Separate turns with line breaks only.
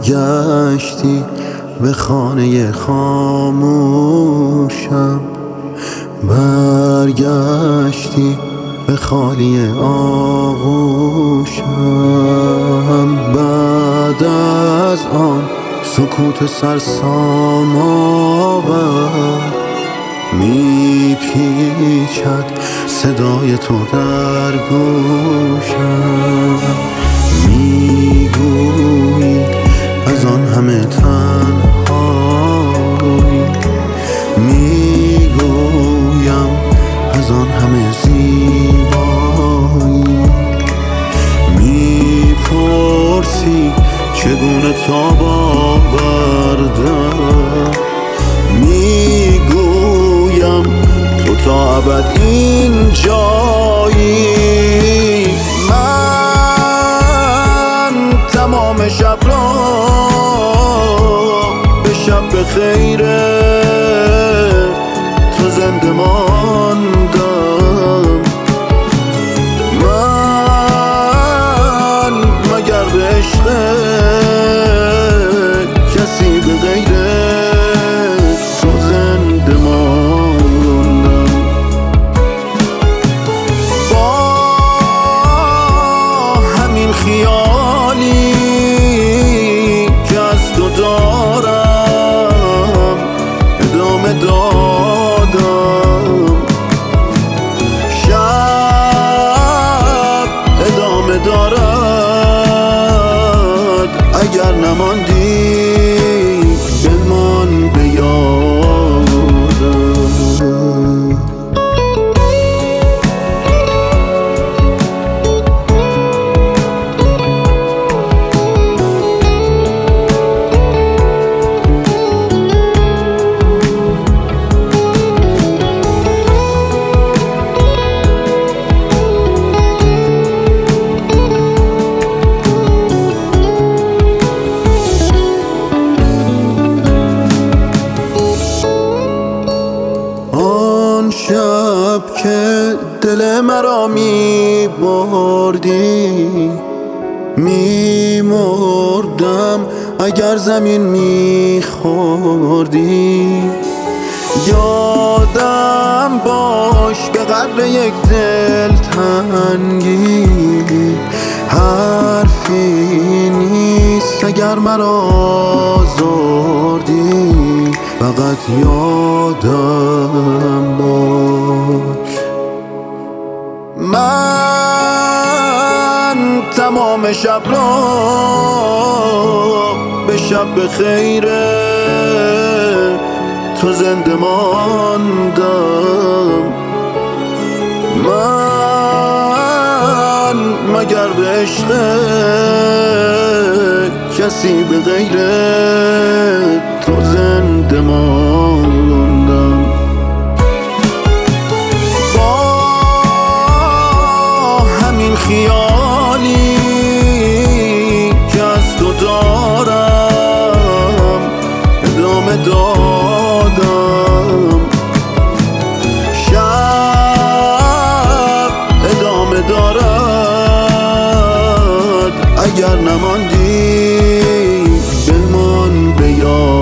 برگشتی به خانه خاموشم، برگشتی به خالی آغوشم. بعد از آن سکوت سرسام آور میپیچد صدای تو در گوشم. میگویی از آن همه تنهایی، میگویم از آن همه زیبایی. میپرسی چگونه تاب آوردم، میگویم تو تا ابد اینجایی. من تمام شب را به شب خیر تو زنده ماندم. من مگر به عشق کسی به غیر تو زنده ماندم. با همین خیالی که از تو دارم ادامه دادم، شب ادامه دارد. اگر نماندی بمان به یادم. شب که دل مرا می بردی، می مردم اگر زمین می خوردی. یادم باش به قدر یک دل تنگی، حرفی نیست اگر مرا آزردی. فقط یادم باش من تمام شب را به شب خیر تو زنده ماندم. من مگر به عشق کسی به غیر تو زنده ماندم. با همین خیالی که از تو دارم ادامه دادم، شب ادامه دارد. اگر نماندی بمان به یاد.